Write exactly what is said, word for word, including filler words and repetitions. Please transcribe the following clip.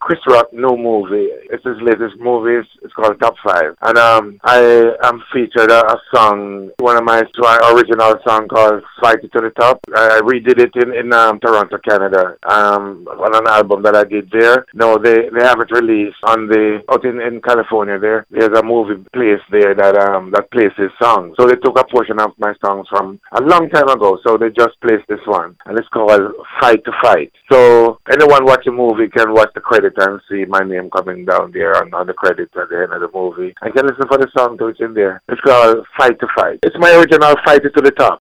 Chris Rock new movie. It's his latest movie. It's, it's called Top Five. And um, I am featured a, a song, one of my, my original song called Fight It to the Top. I, I redid it in, in um, Toronto, Canada, um, on an album that I did there. No, they, they haven't released on the, out in, in California there. There's a movie place there that um that plays this song. So they took a portion of my songs from a long time ago. So they just placed this one. And it's called Fight to Fight. So anyone watch the movie can watch the credit and see my name coming down there on, on the credits at the end of the movie. I can listen for the song to it in there. It's called Fight to Fight. It's my original Fight It to the Top.